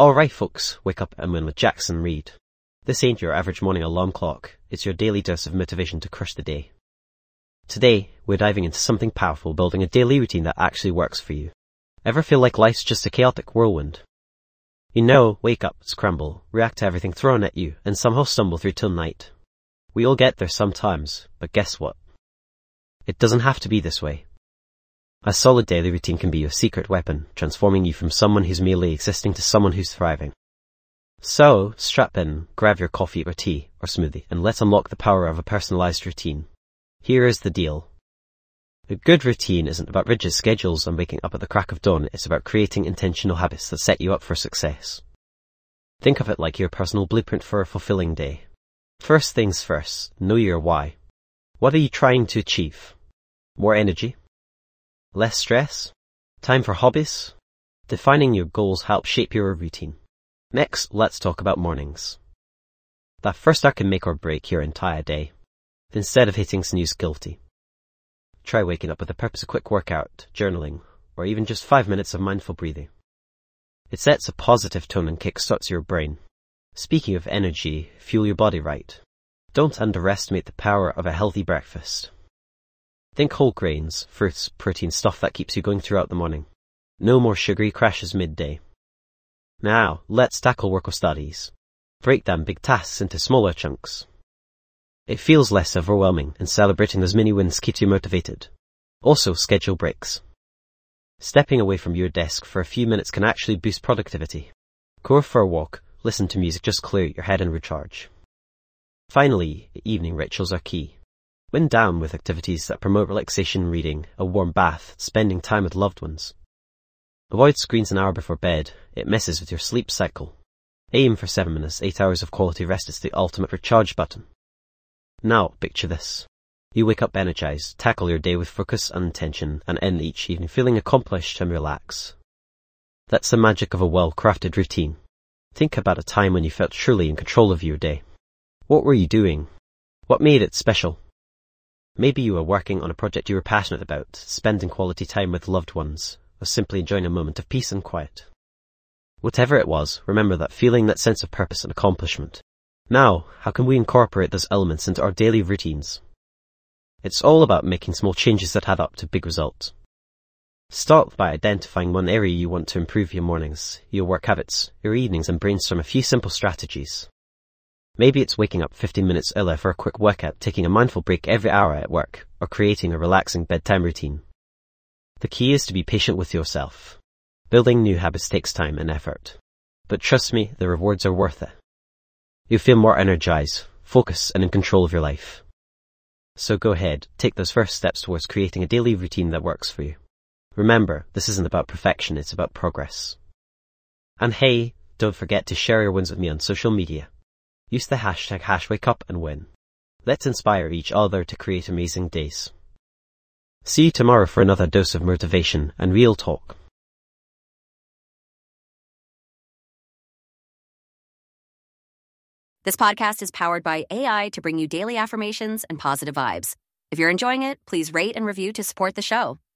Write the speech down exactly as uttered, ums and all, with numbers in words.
Alright folks, wake up and win with Jackson Reed. This ain't your average morning alarm clock, it's your daily dose of motivation to crush the day. Today, we're diving into something powerful, building a daily routine that actually works for you. Ever feel like life's just a chaotic whirlwind? You know, wake up, scramble, react to everything thrown at you, and somehow stumble through till night. We all get there sometimes, but guess what? It doesn't have to be this way. A solid daily routine can be your secret weapon, transforming you from someone who's merely existing to someone who's thriving. So, strap in, grab your coffee or tea or smoothie, and let's unlock the power of a personalized routine. Here is the deal. A good routine isn't about rigid schedules and waking up at the crack of dawn, it's about creating intentional habits that set you up for success. Think of it like your personal blueprint for a fulfilling day. First things first, know your why. What are you trying to achieve? More energy? Less stress? Time for hobbies? Defining your goals helps shape your routine. Next, let's talk about mornings. That first hour can make or break your entire day. Instead of hitting snooze guilty, try waking up with a purpose, a quick workout, journaling, or even just five minutes of mindful breathing. It sets a positive tone and kickstarts your brain. Speaking of energy, fuel your body right. Don't underestimate the power of a healthy breakfast. Think whole grains, fruits, protein, stuff that keeps you going throughout the morning. No more sugary crashes midday. Now, let's tackle work or studies. Break down big tasks into smaller chunks. It feels less overwhelming, and celebrating those mini wins keeps you motivated. Also, schedule breaks. Stepping away from your desk for a few minutes can actually boost productivity. Go for a walk, listen to music, just clear your head and recharge. Finally, evening rituals are key. Wind down with activities that promote relaxation, reading, a warm bath, spending time with loved ones. Avoid screens an hour before bed, it messes with your sleep cycle. Aim for seven minutes, eight hours of quality rest is the ultimate recharge button. Now, picture this. You wake up energized, tackle your day with focus and intention, and end each evening feeling accomplished and relaxed. That's the magic of a well-crafted routine. Think about a time when you felt truly in control of your day. What were you doing? What made it special? Maybe you were working on a project you were passionate about, spending quality time with loved ones, or simply enjoying a moment of peace and quiet. Whatever it was, remember that feeling, that sense of purpose and accomplishment. Now, how can we incorporate those elements into our daily routines? It's all about making small changes that add up to big results. Start by identifying one area you want to improve: your mornings, your work habits, your evenings, and brainstorm a few simple strategies. Maybe it's waking up fifteen minutes earlier for a quick workout, taking a mindful break every hour at work, or creating a relaxing bedtime routine. The key is to be patient with yourself. Building new habits takes time and effort. But trust me, the rewards are worth it. You'll feel more energized, focused, and in control of your life. So go ahead, take those first steps towards creating a daily routine that works for you. Remember, this isn't about perfection, it's about progress. And hey, don't forget to share your wins with me on social media. Use the hashtag HashWakeUpAndWin. Let's inspire each other to create amazing days. See you tomorrow for another dose of motivation and real talk. This podcast is powered by A I to bring you daily affirmations and positive vibes. If you're enjoying it, please rate and review to support the show.